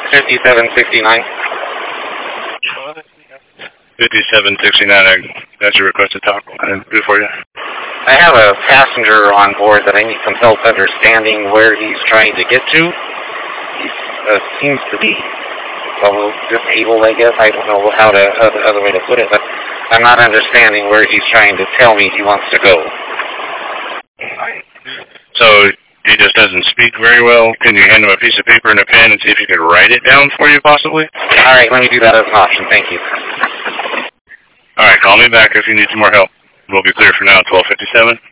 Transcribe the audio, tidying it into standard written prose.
5769. 5769, that's your request to talk. What can I do for you? I have a passenger on board that I need some help understanding where he's trying to get to. He seems to be disabled, I guess. I don't know how the other way to put it, but I'm not understanding where he's trying to tell me he wants to go. So he just doesn't speak very well. Can you hand him a piece of paper and a pen and see if he can write it down for you, possibly? All right, let me do that as an option. Thank you. All right, call me back if you need some more help. We'll be clear for now at 12:57.